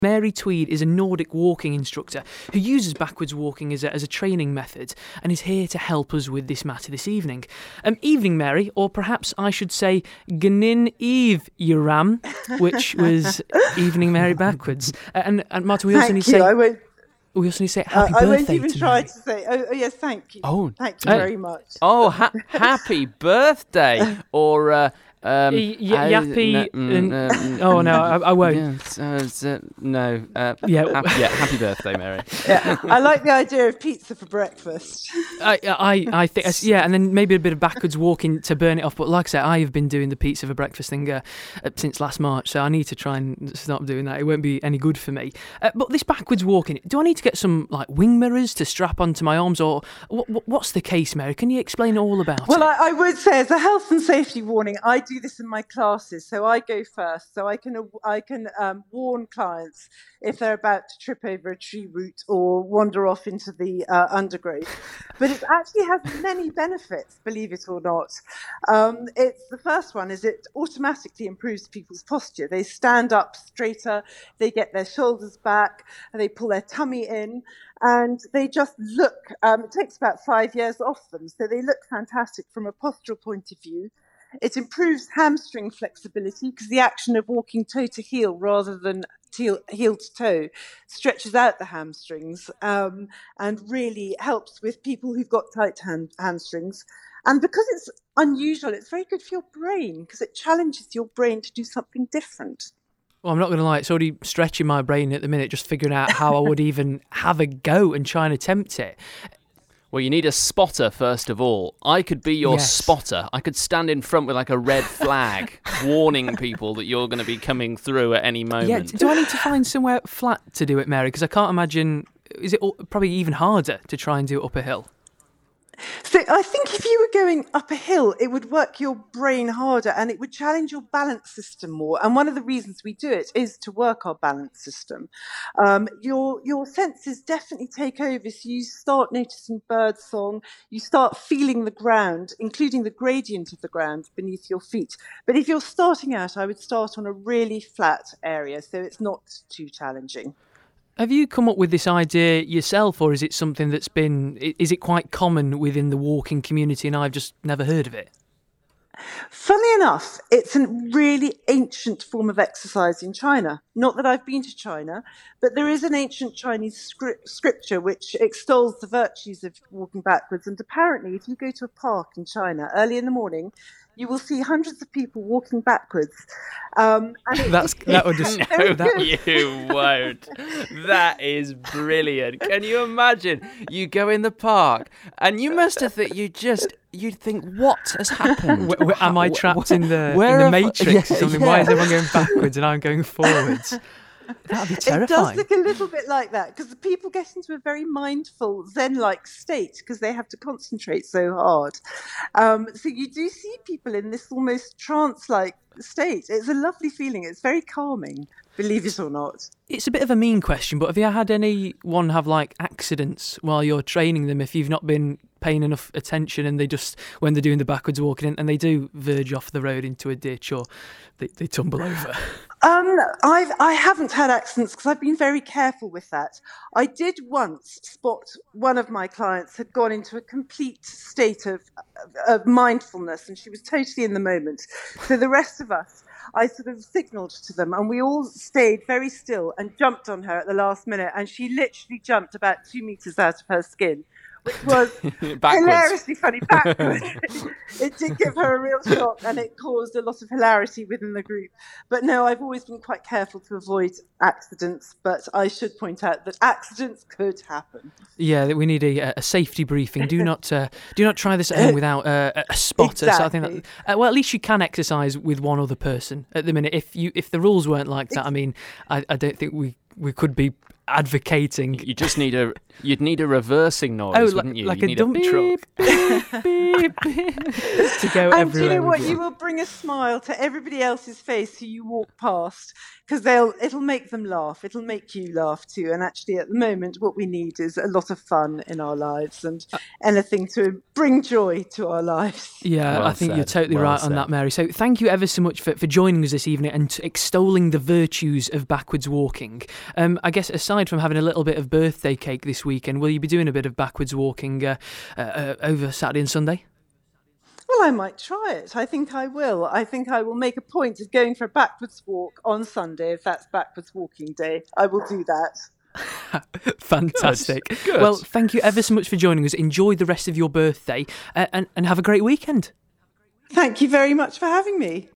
Mary Tweed is a Nordic walking instructor who uses backwards walking as a training method and is here to help us with this matter this evening. Evening, Mary, or perhaps I should say Gnin Eve Yuram, which was Evening Mary backwards. And Martin, we also need to say... We also need to say happy birthday. I won't even try to say. Oh yes, thank you. Thank you very much. Happy birthday, or yappy. I won't. Happy birthday, Mary. Yeah, I like the idea of pizza for breakfast. I think and then maybe a bit of backwards walking to burn it off. But like I said, I have been doing the pizza for breakfast thing since last March, so I need to try and stop doing that. It won't be any good for me. But this backwards walking, do I need to get some like wing mirrors to strap onto my arms, or what's the case, Mary? Can you explain all about it? Well, I would say as a health and safety warning, I do this in my classes, so I go first, so I can warn clients if they're about to trip over a tree root or wander off into the undergrowth. But it actually has many benefits, believe it or not. It's the first one is it automatically improves people's posture. They stand up straighter, they get their shoulders back, they pull their tummy in, and they just look. It takes about 5 years off them, so they look fantastic from a postural point of view. It improves hamstring flexibility because the action of walking toe to heel rather than heel to toe stretches out the hamstrings and really helps with people who've got tight hamstrings. And because it's unusual, it's very good for your brain because it challenges your brain to do something different. Well, I'm not going to lie, it's already stretching my brain at the minute, just figuring out how I would even have a go and try and attempt it. Well, you need a spotter, first of all. I could be your spotter. I could stand in front with like a red flag warning people that you're going to be coming through at any moment. Yeah, do I need to find somewhere flat to do it, Mary? Because I can't imagine... Is it probably even harder to try and do it up a hill? So I think if you were going up a hill, it would work your brain harder and it would challenge your balance system more. And one of the reasons we do it is to work our balance system. Your senses definitely take over. So you start noticing bird song, you start feeling the ground, including the gradient of the ground beneath your feet. But if you're starting out, I would start on a really flat area so it's not too challenging. Have you come up with this idea yourself, or is it something that's is it quite common within the walking community and I've just never heard of it? Funnily enough, it's a really ancient form of exercise in China. Not that I've been to China, but there is an ancient Chinese scripture which extols the virtues of walking backwards. And apparently, if you go to a park in China early in the morning, you will see hundreds of people walking backwards. You won't. That is brilliant. Can you imagine? You go in the park and you must have thought you'd think, what has happened? Am I trapped in the Matrix or something? Why is everyone going backwards and I'm going forwards? That would be terrifying. It does look a little bit like that because people get into a very mindful Zen-like state because they have to concentrate so hard. So you do see people in this almost trance-like state. It's a lovely feeling. It's very calming, believe it or not. It's a bit of a mean question, but have you had anyone have like accidents while you're training them if you've not been paying enough attention and they just, when they're doing the backwards walking and they do verge off the road into a ditch or they tumble over? I haven't had accidents because I've been very careful with that. I did once spot one of my clients had gone into a complete state of mindfulness and she was totally in the moment. So the rest of us, I sort of signalled to them and we all stayed very still and jumped on her at the last minute and she literally jumped about 2 meters out of her skin, which was hilariously funny backwards. It did give her a real shock and it caused a lot of hilarity within the group. But no, I've always been quite careful to avoid accidents, but I should point out that accidents could happen. Yeah, we need a safety briefing. Do not try this at home without a spotter. Exactly. So I think that, well, at least you can exercise with one other person at the minute. If the rules weren't like that, I mean, I don't think we could be advocating. You'd need a reversing noise, wouldn't you? Like You'd a need dump truck. Beep, beep, to go and everywhere. do you know what? You will bring a smile to everybody else's face who you walk past because it'll make them laugh. It'll make you laugh too. And actually, at the moment, what we need is a lot of fun in our lives and anything to bring joy to our lives. Yeah, well I think you're totally right on that, Mary. So thank you ever so much for joining us this evening and extolling the virtues of backwards walking. I guess aside from having a little bit of birthday cake this weekend, will you be doing a bit of backwards walking over Saturday and Sunday? Well, I might try it. I think I will. I think I will make a point of going for a backwards walk on Sunday if that's backwards walking day. I will do that. Fantastic. Good. Well, thank you ever so much for joining us. Enjoy the rest of your birthday and have a great weekend. Thank you very much for having me.